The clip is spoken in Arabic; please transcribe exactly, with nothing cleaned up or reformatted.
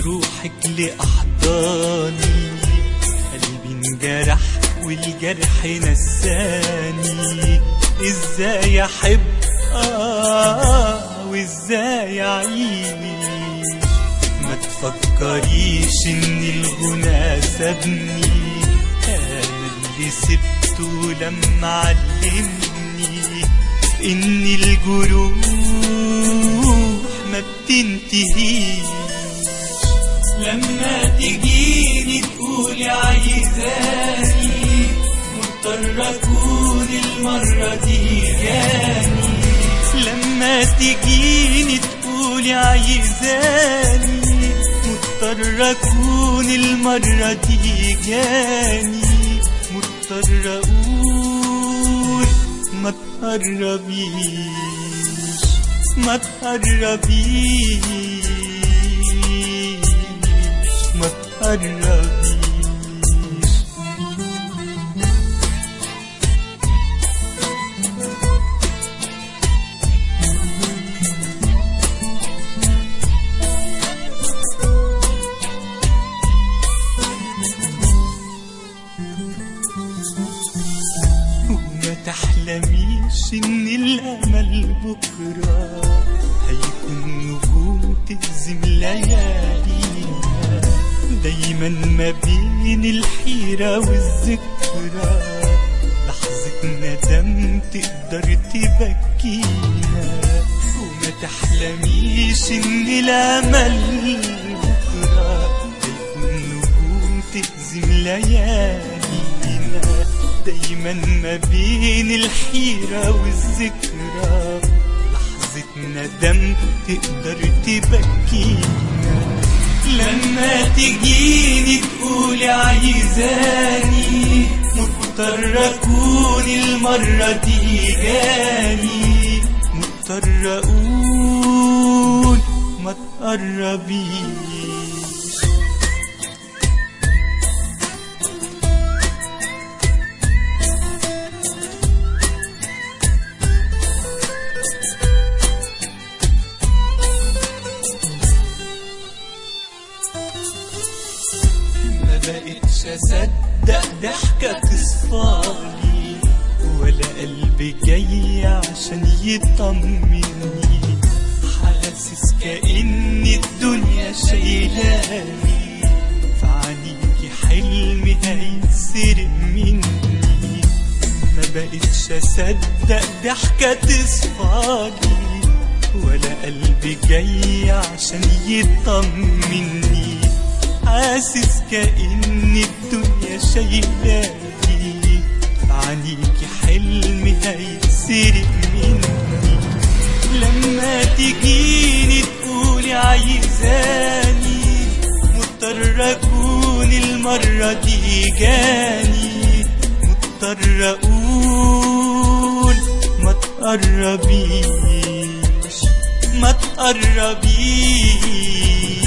روحك لأحضاني، قلبي انجرح والجرح نساني. ازاي احب اه وازاي اعيش؟ ما تفكريش ان الغنى سابني، انا اللي سبته لما علمني ان الجروح ما بتنتهيش. لما تجيني تقولي عايزاني، مضطر اكون المرة دي جاني. لما تجيني تقولي عايزاني، مضطر اكون المرة دي جاني. مضطر اقول ما تقربيش ما تقربيش ما تقربيش. وما تحلميش ان الامل بكره هيكون نجوم تهزم ليالينا. دايما ما بين الحيرة والذكرى لحظة ندم تقدر تبكينا. وما تحلميش ان الامل بكرة هيكون نجوم تهزم ليالينا. دايما ما بين الحيرة والذكرى لحظة ندم تقدر تبكينا. لما تجيني تقولي عايزاني، مضطر اكون المرة دي جاني. مضطر اقول ما تقربيش. مبقتش اصدق ضحكة تصفالي، ولا قلبي جاي عشان يطمني. حاسس كأن الدنيا شايلاني، فعنيكي حلمي هيتسرق مني. مبقتش اصدق ضحكة تصفالي، ولا قلبي جاي عشان يطمني. حاسس كأن الدنيا شايلاني، عنيكي حلمي هيتسرق مني. لما تجيني تقولي عايزاني، مضطر اكون المرة دي جاني. مضطر اقول ما تقربيش ما تقربيش